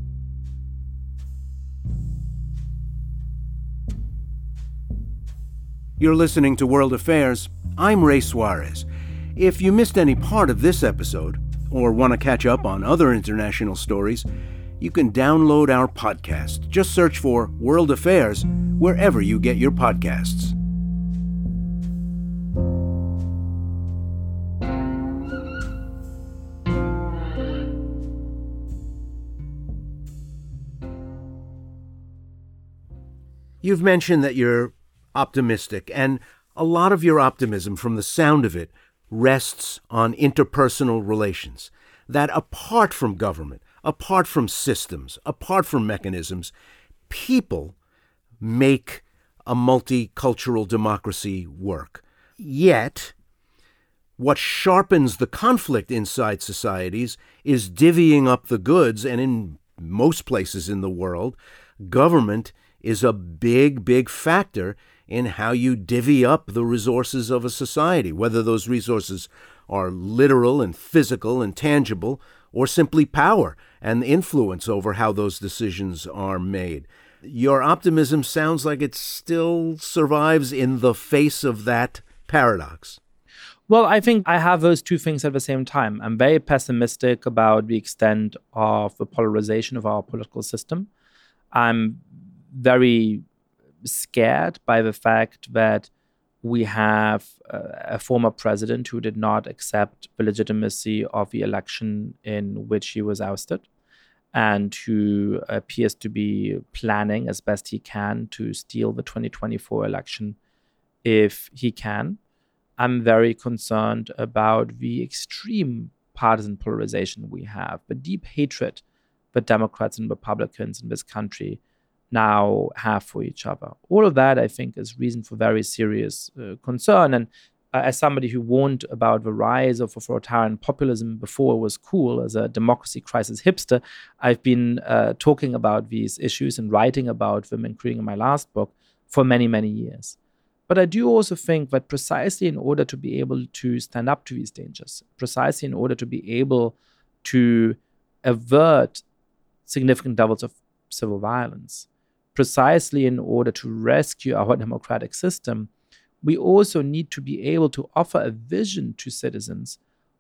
You're listening to World Affairs. I'm Ray Suarez. If you missed any part of this episode, or want to catch up on other international stories, you can download our podcast. Just search for World Affairs wherever you get your podcasts. You've mentioned that you're optimistic, and a lot of your optimism, from the sound of it, rests on interpersonal relations. That apart from government, apart from systems, apart from mechanisms, people make a multicultural democracy work. Yet, what sharpens the conflict inside societies is divvying up the goods, and in most places in the world, government is a big, big factor in how you divvy up the resources of a society, whether those resources are literal and physical and tangible, or simply power and influence over how those decisions are made. Your optimism sounds like it still survives in the face of that paradox. Well, I think I have those two things at the same time. I'm very pessimistic about the extent of the polarization of our political system. I'm very scared by the fact that we have a former president who did not accept the legitimacy of the election in which he was ousted, and who appears to be planning as best he can to steal the 2024 election if he can. I'm very concerned about the extreme partisan polarization we have, the deep hatred that Democrats and Republicans in this country now have for each other. All of that, I think, is reason for very serious concern. And as somebody who warned about the rise of authoritarian populism before it was cool, as a democracy crisis hipster, I've been talking about these issues and writing about them, including in my last book, for many, many years. But I do also think that precisely in order to be able to stand up to these dangers, precisely in order to be able to avert significant levels of civil violence, precisely in order to rescue our democratic system, we also need to be able to offer a vision to citizens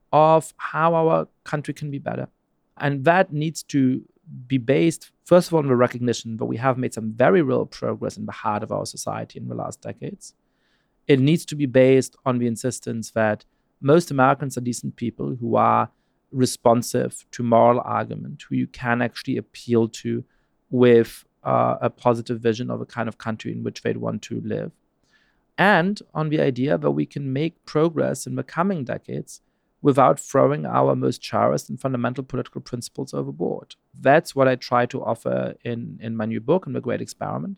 of how our country can be better. And that needs to be based, first of all, on the recognition that we have made some very real progress in the heart of our society in the last decades. It needs to be based on the insistence that most Americans are decent people who are responsive to moral argument, who you can actually appeal to with a positive vision of a kind of country in which they'd want to live. And on the idea that we can make progress in the coming decades without throwing our most cherished and fundamental political principles overboard. That's what I try to offer in my new book, in The Great Experiment,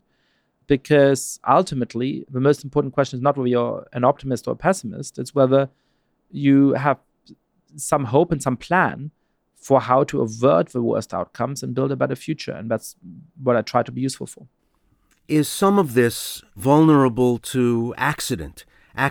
because ultimately the most important question is not whether you're an optimist or a pessimist, it's whether you have some hope and some plan for how to avert the worst outcomes and build a better future. And that's what I try to be useful for. Is some of this vulnerable to accident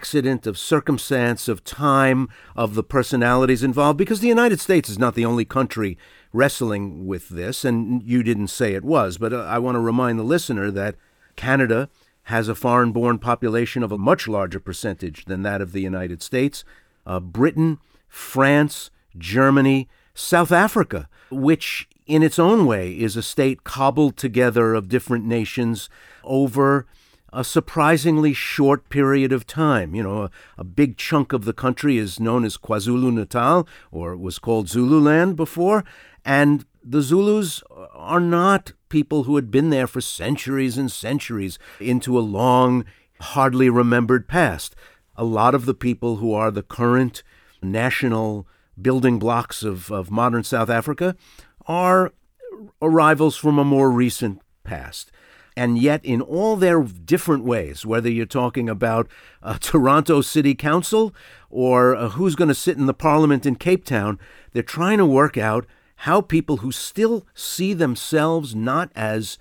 of circumstance, of time, of the personalities involved? Because the United States is not the only country wrestling with this, and you didn't say it was, but I want to remind the listener that Canada has a foreign-born population of a much larger percentage than that of the United States. Britain, France, Germany, South Africa, which in its own way is a state cobbled together of different nations over a surprisingly short period of time. You know, a big chunk of the country is known as KwaZulu-Natal, or was called Zululand before, and the Zulus are not people who had been there for centuries and centuries into a long, hardly remembered past. A lot of the people who are the current national building blocks of modern South Africa are arrivals from a more recent past. And yet, in all their different ways, whether you're talking about Toronto City Council or who's going to sit in the Parliament in Cape Town, they're trying to work out how people who still see themselves not as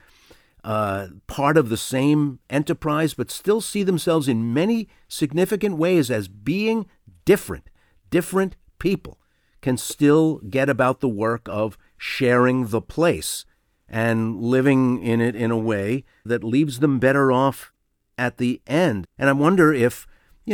part of the same enterprise, but still see themselves in many significant ways as being different people, can still get about the work of sharing the place and living in it in a way that leaves them better off at the end. And I wonder if,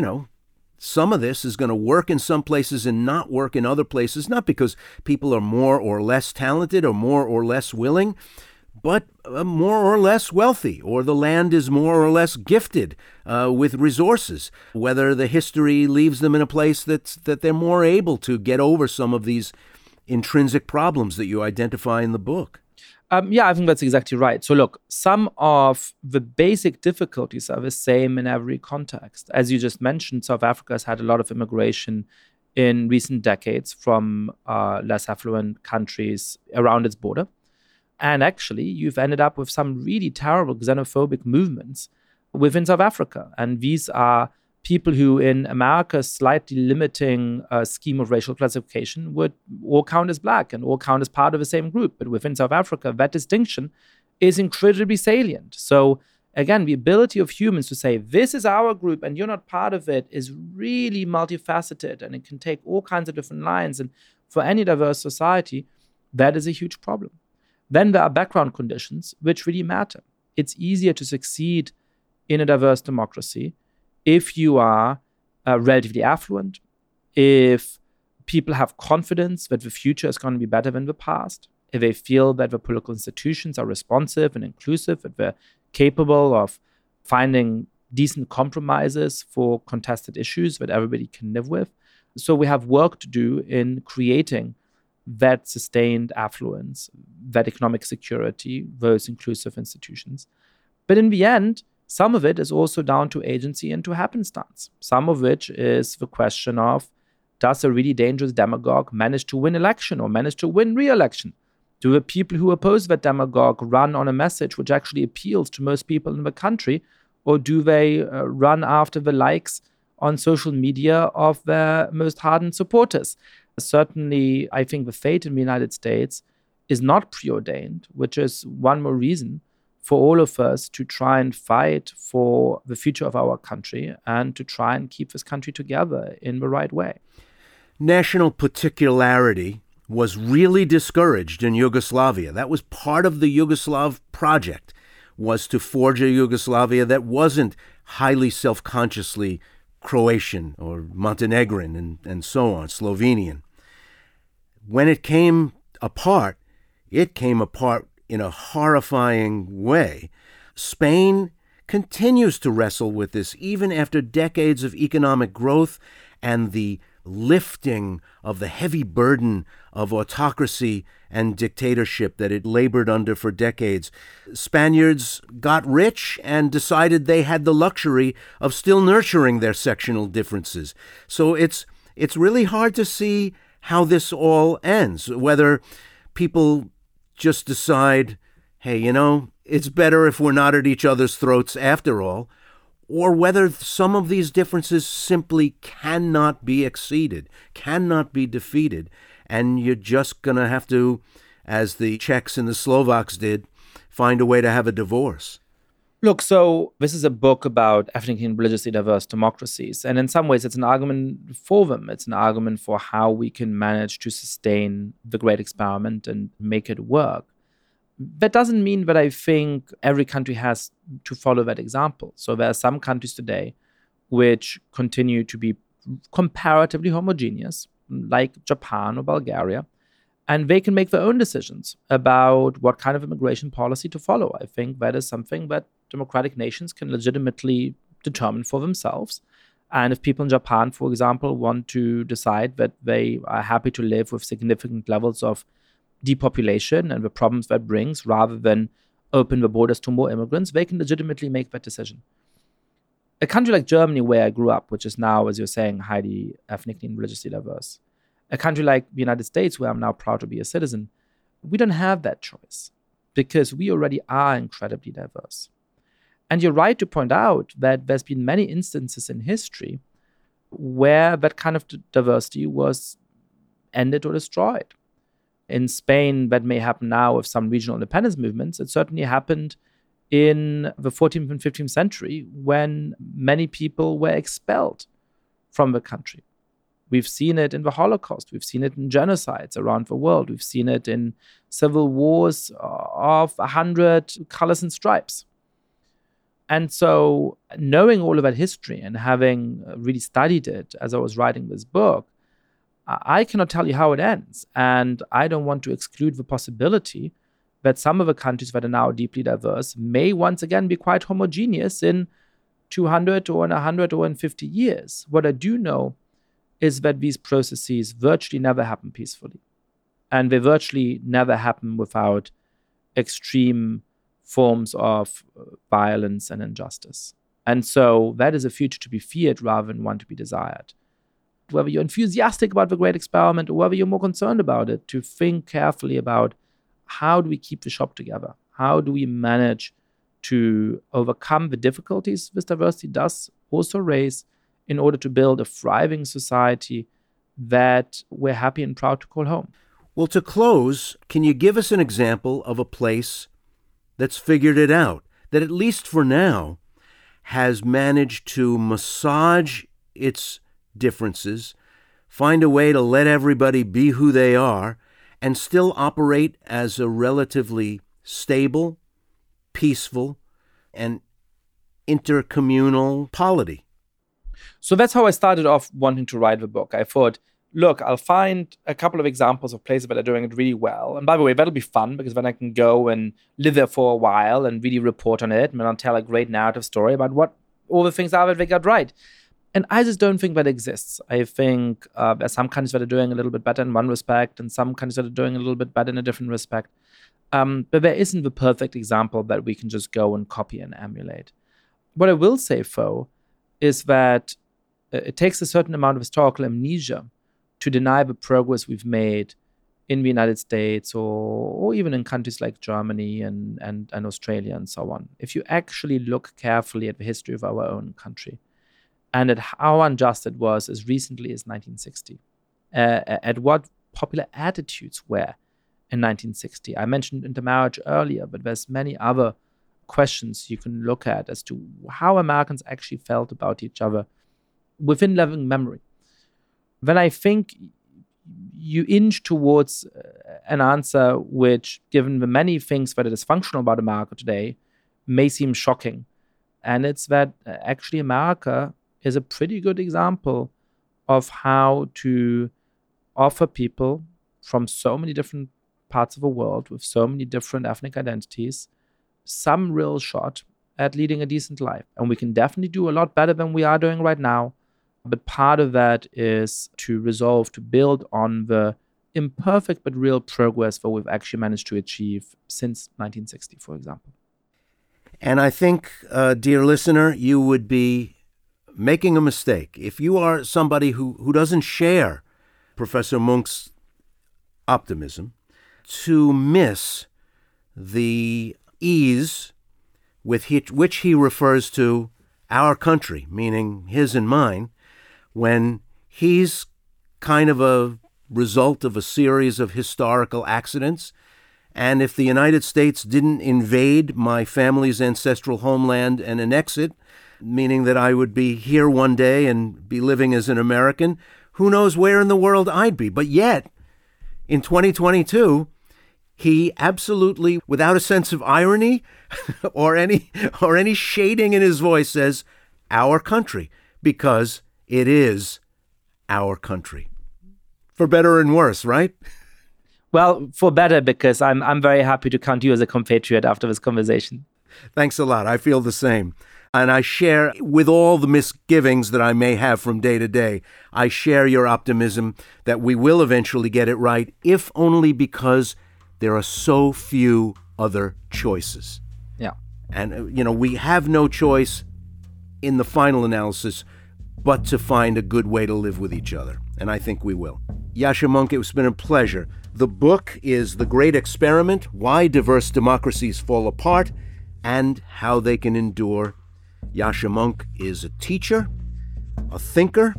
some of this is going to work in some places and not work in other places, not because people are more or less talented or more or less willing, but more or less wealthy, or the land is more or less gifted with resources, whether the history leaves them in a place that they're more able to get over some of these intrinsic problems that you identify in the book. I think that's exactly right. So look, some of the basic difficulties are the same in every context. As you just mentioned, South Africa has had a lot of immigration in recent decades from less affluent countries around its border. And actually, you've ended up with some really terrible xenophobic movements within South Africa. And these are people who, in America's slightly limiting scheme of racial classification, would all count as black and all count as part of the same group. But within South Africa, that distinction is incredibly salient. So again, the ability of humans to say, this is our group and you're not part of it, is really multifaceted, and it can take all kinds of different lines. And for any diverse society, that is a huge problem. Then there are background conditions which really matter. It's easier to succeed in a diverse democracy if you are relatively affluent, if people have confidence that the future is going to be better than the past, if they feel that the political institutions are responsive and inclusive, that they're capable of finding decent compromises for contested issues that everybody can live with. So we have work to do in creating that sustained affluence, that economic security, those inclusive institutions. But in the end, some of it is also down to agency and to happenstance, some of which is the question of, does a really dangerous demagogue manage to win election or manage to win re-election? Do the people who oppose that demagogue run on a message which actually appeals to most people in the country, or do they run after the likes on social media of their most hardened supporters? Certainly, I think the fate in the United States is not preordained, which is one more reason for all of us to try and fight for the future of our country and to try and keep this country together in the right way. National particularity was really discouraged in Yugoslavia. That was part of the Yugoslav project, was to forge a Yugoslavia that wasn't highly self-consciously Croatian or Montenegrin and so on, Slovenian. When it came apart in a horrifying way. Spain continues to wrestle with this even after decades of economic growth and the lifting of the heavy burden of autocracy and dictatorship that it labored under for decades. Spaniards got rich and decided they had the luxury of still nurturing their sectional differences. So it's really hard to see how this all ends, whether people just decide, hey, it's better if we're not at each other's throats after all, or whether some of these differences simply cannot be exceeded, cannot be defeated, and you're just going to have to, as the Czechs and the Slovaks did, find a way to have a divorce. Look, so this is a book about ethnically and religiously diverse democracies, and in some ways it's an argument for them. It's an argument for how we can manage to sustain the great experiment and make it work. That doesn't mean that I think every country has to follow that example. So there are some countries today which continue to be comparatively homogeneous, like Japan or Bulgaria, and they can make their own decisions about what kind of immigration policy to follow. I think that is something that democratic nations can legitimately determine for themselves. And if people in Japan, for example, want to decide that they are happy to live with significant levels of depopulation and the problems that brings, rather than open the borders to more immigrants, they can legitimately make that decision. A country like Germany, where I grew up, which is now, as you're saying, highly ethnically and religiously diverse, a country like the United States, where I'm now proud to be a citizen, we don't have that choice because we already are incredibly diverse. And you're right to point out that there's been many instances in history where that kind of diversity was ended or destroyed. In Spain, that may happen now with some regional independence movements. It certainly happened in the 14th and 15th century when many people were expelled from the country. We've seen it in the Holocaust. We've seen it in genocides around the world. We've seen it in civil wars of 100 colors and stripes. And so knowing all of that history and having really studied it as I was writing this book, I cannot tell you how it ends. And I don't want to exclude the possibility that some of the countries that are now deeply diverse may once again be quite homogeneous in 200 or in 100 or in 50 years. What I do know is that these processes virtually never happen peacefully. And they virtually never happen without extreme forms of violence and injustice. And so that is a future to be feared rather than one to be desired. Whether you're enthusiastic about the great experiment or whether you're more concerned about it, to think carefully about how do we keep the shop together? How do we manage to overcome the difficulties this diversity does also raise in order to build a thriving society that we're happy and proud to call home? Well, to close, can you give us an example of a place that's figured it out, that at least for now has managed to massage its differences, find a way to let everybody be who they are, and still operate as a relatively stable, peaceful, and intercommunal polity? So that's how I started off wanting to write the book. I thought, look, I'll find a couple of examples of places that are doing it really well. And by the way, that'll be fun because then I can go and live there for a while and really report on it. And then I'll tell a great narrative story about what all the things are that they got right. And I just don't think that exists. I think there are some countries that are doing a little bit better in one respect and some countries that are doing a little bit better in a different respect. But there isn't the perfect example that we can just go and copy and emulate. What I will say, though, is that it takes a certain amount of historical amnesia to deny the progress we've made in the United States or even in countries like Germany and Australia and so on. If you actually look carefully at the history of our own country and at how unjust it was as recently as 1960, at what popular attitudes were in 1960. I mentioned intermarriage earlier, but there's many other questions you can look at as to how Americans actually felt about each other within living memory. Then I think you inch towards an answer which, given the many things that are dysfunctional about America today, may seem shocking. And it's that actually America is a pretty good example of how to offer people from so many different parts of the world with so many different ethnic identities some real shot at leading a decent life. And we can definitely do a lot better than we are doing right now. But part of that is to resolve to build on the imperfect but real progress that we've actually managed to achieve since 1960, for example. And I think, dear listener, you would be making a mistake if you are somebody who doesn't share Professor Munk's optimism to miss the ease with which he refers to our country, meaning his and mine, when he's kind of a result of a series of historical accidents. And if the United States didn't invade my family's ancestral homeland and annex it, meaning that I would be here one day and be living as an American, who knows where in the world I'd be. But yet, in 2022, he absolutely, without a sense of irony or any shading in his voice, says, our country, because it is our country. For better and worse, right? Well, for better, because I'm very happy to count you as a compatriot after this conversation. Thanks a lot. I feel the same. And I share, with all the misgivings that I may have from day to day, I share your optimism that we will eventually get it right, if only because there are so few other choices. Yeah. And, we have no choice in the final analysis but to find a good way to live with each other. And I think we will. Yascha Mounk, it's been a pleasure. The book is The Great Experiment, Why Diverse Democracies Fall Apart and How They Can Endure. Yascha Mounk is a teacher, a thinker,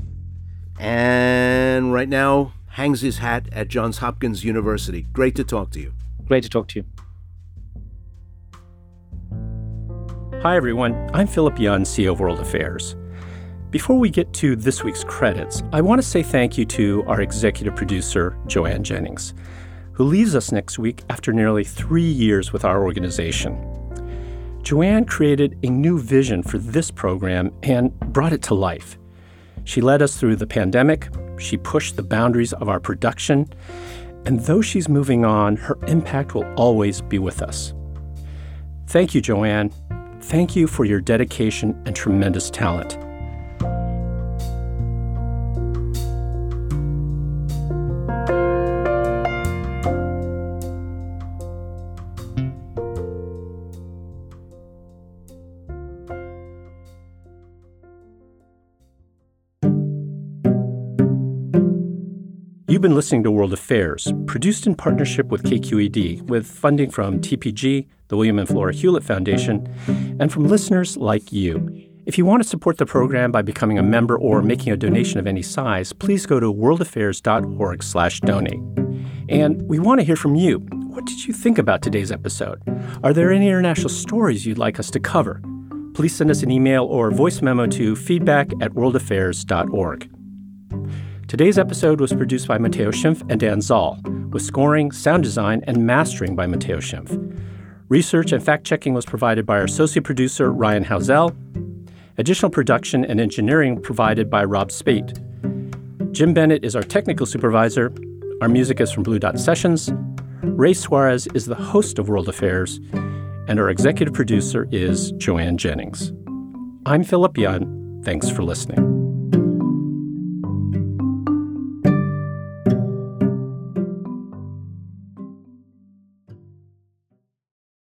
and right now hangs his hat at Johns Hopkins University. Great to talk to you. Great to talk to you. Hi, everyone. I'm Philip Young, CEO of World Affairs. Before we get to this week's credits, I want to say thank you to our executive producer, Joanne Jennings, who leaves us next week after nearly 3 years with our organization. Joanne created a new vision for this program and brought it to life. She led us through the pandemic, she pushed the boundaries of our production, and though she's moving on, her impact will always be with us. Thank you, Joanne. Thank you for your dedication and tremendous talent. You've been listening to World Affairs, produced in partnership with KQED, with funding from TPG, the William and Flora Hewlett Foundation, and from listeners like you. If you want to support the program by becoming a member or making a donation of any size, please go to worldaffairs.org/donate. And we want to hear from you. What did you think about today's episode? Are there any international stories you'd like us to cover? Please send us an email or voice memo to feedback@worldaffairs.org. Today's episode was produced by Matteo Schimpf and Dan Zoll, with scoring, sound design, and mastering by Matteo Schimpf. Research and fact-checking was provided by our associate producer, Ryan Housel. Additional production and engineering provided by Rob Spate. Jim Bennett is our technical supervisor. Our music is from Blue Dot Sessions. Ray Suarez is the host of World Affairs. And our executive producer is Joanne Jennings. I'm Philip Young. Thanks for listening.